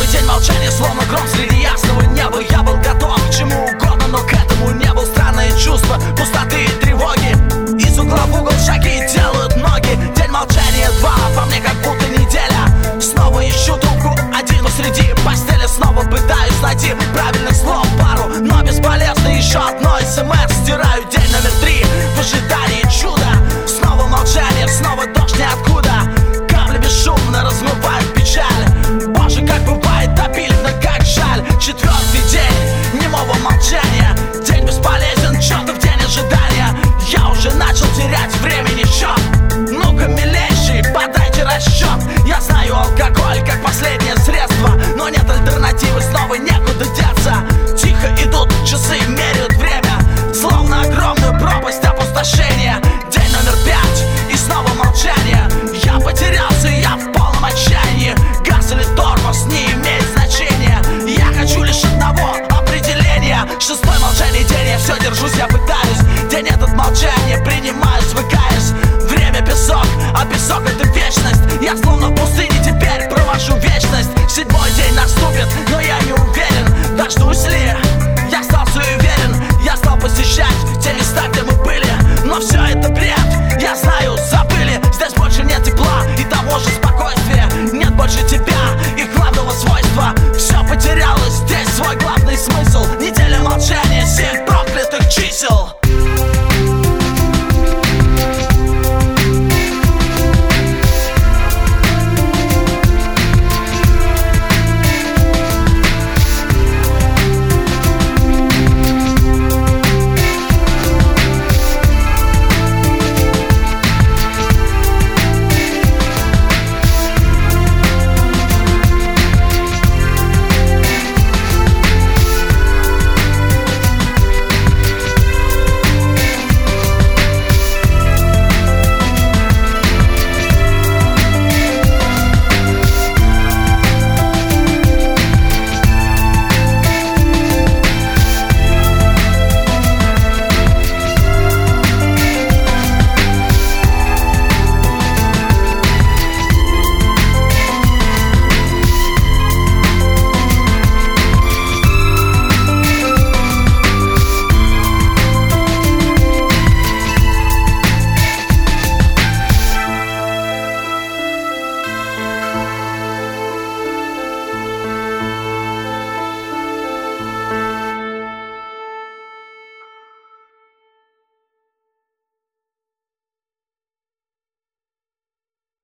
Новый день молчания, словно гром среди ясного неба. Я был готов к чему угодно, но к этому не был. Странное чувство пустоты и тревоги. Из угла в угол шаги делают ноги. День молчания 2, во мне как будто неделя. Снова ищу трубку один посреди постели. Снова пытаюсь найти правильных слов пару, но бесполезно. Еще одно СМС, стираю день номер 3 в ожидании чуда. Снова молчание, снова дождь ниоткуда. Капли бесшумно размывают печаль. Боже, как бывает обильно, как жаль. 4-й день немого молчания. День бесполезен, чертов день ожидания. Я уже начал терять времени счет. Ну-ка, милейший, подайте расчет. Я знаю алкоголь как последнее средство, но нет альтернативы, снова некуда деться. Тихо идут часы, меряют время, словно огромную пропасть опустошения. День номер 5 и снова молчание. Я потерялся, я в полном отчаянии. Газ или тормоз не имеет значения. Я хочу лишь одного определения. 6-й молчание день, я все держусь, я пытаюсь. День этот молчание принимаю, свыкаюсь. Время песок, а песок это вечность. Я словно в пустыне теперь провожу вечность. 7-й день наступит, но я не уверен, дождусь ли. Я стал суеверен, я стал посещать те места, где мы были. Но все это бред, я знаю, забыли. Здесь больше нет тепла и того же спокойствия. Нет больше тебя и главного свойства. Все потерялось, здесь свой главный смысл.